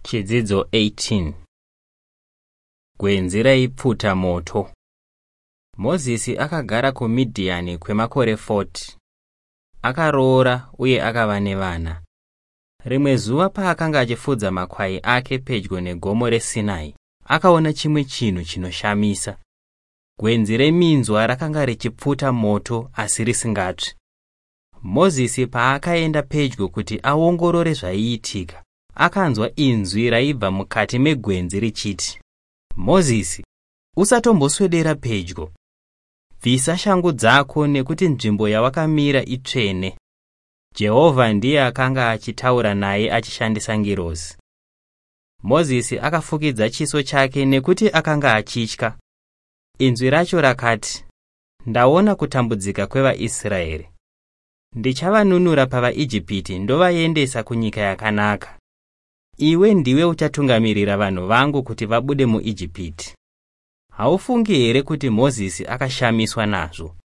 Chidzidzo 18. Gwenzi raipfuta moto. Mozisi akagara kuMidhiani kwemakore 40. Akaroora uye akava nevana. Rimwe zuva paakanga achifudza makwai ake pedyo negomo reSinai, akaona chimwe chinhu chinoshamisa. Gwenzi reminzwa rakanga richipfuta moto asi risingatsvi. Mozisi paakaenda pedyo kuti aongorore zvaiitika, akanzwa inzwi raibva mukati megwenzi richiti, Mozisi, usatomboswedera pedyo. Bvisa shangu dzako nekuti nzvimbo yawakamira itsvene. Jehovha ndiye akanga achitaura naye achishandisa ngirozi. Mozisi akafukidza chiso chake nekuti akanga achitya. Inzwi racho rakati, ndaona kutambudzika kwevaIsraeri. Ndichavanunura pavaIjipiti ndovaendesa kunyika yakanaka. Iwe ndiwe uchatungamirira vanhu vangu kuti vabude muIjipiti. Haufungi here kuti Mozisi akashamiswa nazvo?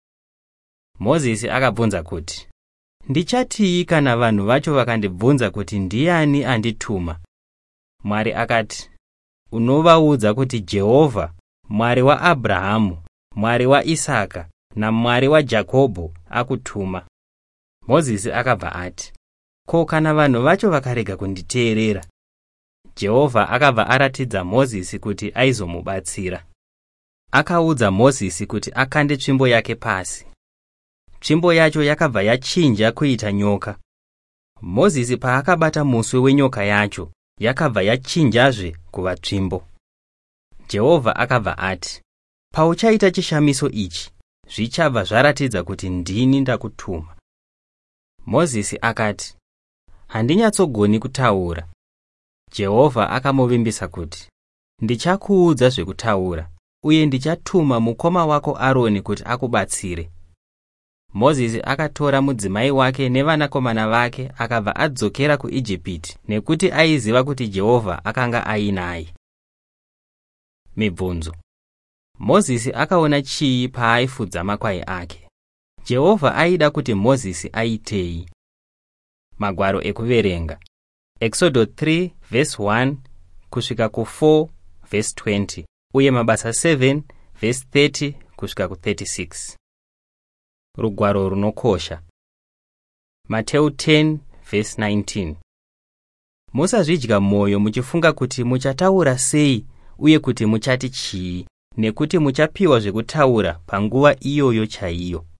Mozisi akabvunza kuti, ndichatii kana vanhu vacho vakandibvunza kuti ndiani andituma? Mwari akati, unovaudza kuti Jehovha, Mwari waAbhurahama, Mwari waIsaka naMwari waJakobho akutuma. Mozisi akabva ati, ko kana vanhu vacho vakarega kunditeerera? Jehovha akabva aratidza Mozisi kuti aizomubatsira. Akaudza Mozisi kuti akande tsvimbo yake pasi. Tsvimbo yacho yakabva yachinja kuita nyoka. Mozisi paakabata muswe wenyoka yacho, yakabva yachinjazve kuva tsvimbo. Jehovha akabva ati, pauchaita chishamiso ichi, zvichabva zvaratidza kuti ndini ndakutuma. Mozisi akati, handinyatsogoni kutaura. Jehovha akamuvimbisa kuti, ndichakuudza zvekutaura, uye ndichatuma mukoma wako Aroni kuti akubatsire. Mozisi akatora mudzimai wake nevanakomana vake akabva adzokera kuIjipiti nekuti aiziva kuti Jehovha akanga ainaye. Mibvunzo. Mozisi akaona chii paaifudza makwai ake? Jehovha aida kuti Mozisi aitei? Magwaro ekuverenga. Exodo 3 verse 1 kusvika ku4 verse 20 uye mabasa 7 verse 30 kusvika ku36. Rugwaro runokosha. Mateo 10 verse 19. Musazvidya mwoyo muchifunga kuti muchataura sei uye kuti muchati chii, nekuti muchapiwa zvekutaura panguva iyoyo chaiyo.